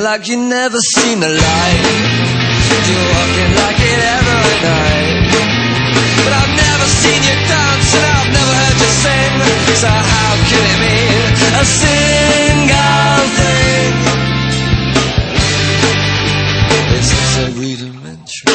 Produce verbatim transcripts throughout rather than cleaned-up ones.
like you never seen the light. You're walking like it every night. But I've never seen you dance and I've never heard you sing. So how could it mean a single thing? It's just so rudimentary.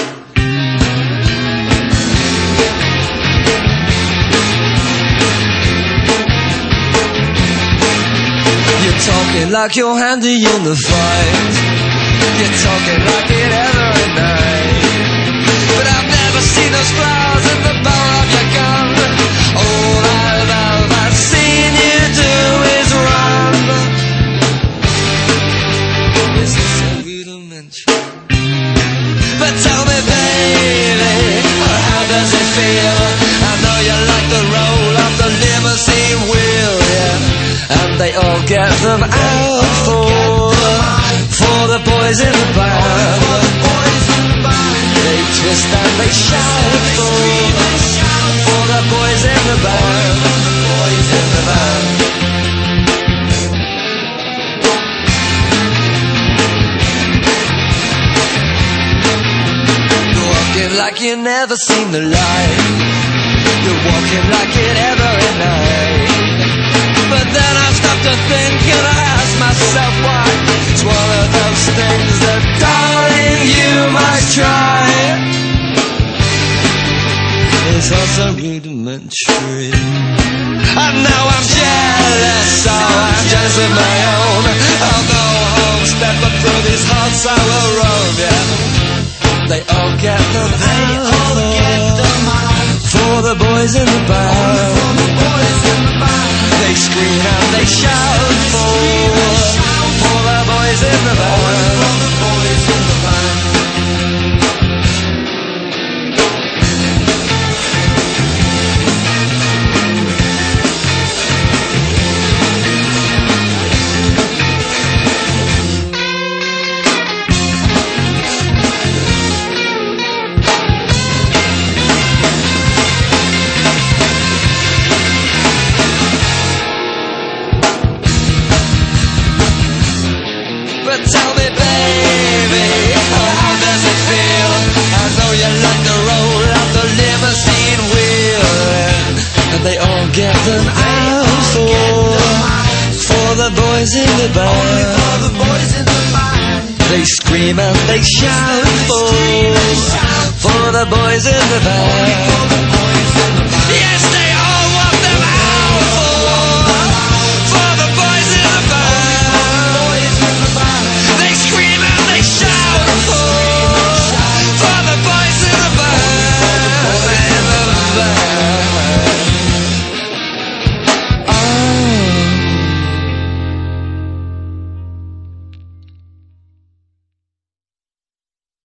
You're talking like you're handy in the fight. You're talking like it every night. But I've never seen those flowers in the barrel of your gun. All I've ever seen you do is run. Is this so rudimentary? But tell me, baby, how does it feel? I know you like the roll of the limousine wheel, yeah. And they all get them out for, for the boys in the band. They twist and they shout for, for the boys in the band. Boys in the band. You're walking like you never seen the light. You're walking like it every night. But then I stop to think and I ask myself why. It's one of those things that, darling, you must try. It's also rudimentary. And now I'm jealous, so I'm jealous of my own. I'll go home, step up through these hearts I will roam, yeah. They all get them out for the boys in the band. They scream and they shout for, for the boys in the band. But tell me, baby, how does it feel? I know you like the roll of the limousine wheel. And they all get them out for, for the boys in the band. They scream and they shout for, for the boys in the band. Yes, they